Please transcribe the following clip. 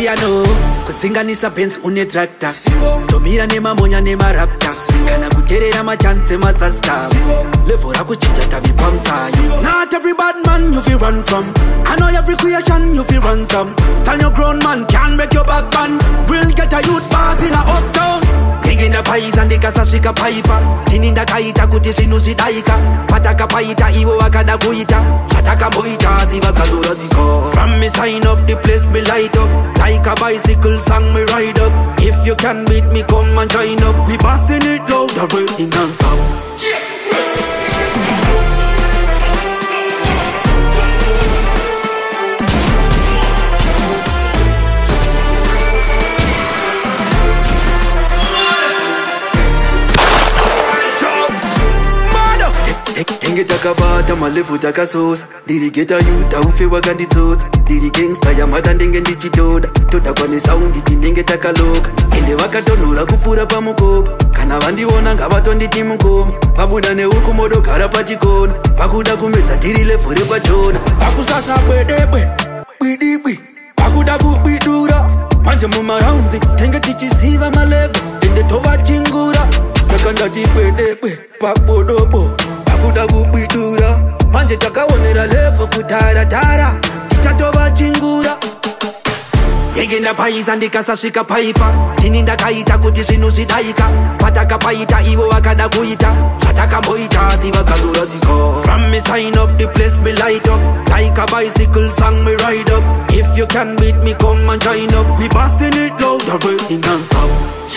siyano kutsinganisa Benz une tractor tomira nemamonya nemarapta kana kuterera machanse masasta level rakuchinja tavi pamtayo. Not every bad man you feel run from, I know every creation you feel run from. Stand your grown man can't break your back band. We'll get a youth pass in a uptown. Ingenda paisa ndikasasvika paipa tini ndakaita kuti zvinhu zvidaika patakapaita ivo vakada kuita zvatakamboita asi vakazorasika. From me sign up the place me light up like a bicycle song me ride up. If you can beat me come and join up, we busting it loud already non-stop. Tenge takabata malefu takasosa dirigeta yuta ufe wakanditsotsa diri gangsta yamata ndenge ndichitoda toda kwane saundi tinenge takaloka ende vakatonhura kupfuura pamukopa kana vandiona ngavatonditi mukoma pabuda neuku modogara pachikona pakuda kumedza tiri lefu repachona pakusasa bwedebwe bwidibwi pakuda kubidura manje mumaraunzi tenge tichiziva malevu ende tovachingura saka ndati bwedebwe pabodobo kuda kubidura manje takaonera levo kutaratara titatova chingura. Yengenda paisa ndikasasvika paipa tini ndakaita kuti zvinhu zvidaika patakapaita ivo vakada kuita zvatakamboita asi vakazorasika. From me sign up the place me light up like a bicycle song me ride up. If you can beat me come and join up, we busting it loud already non-stop.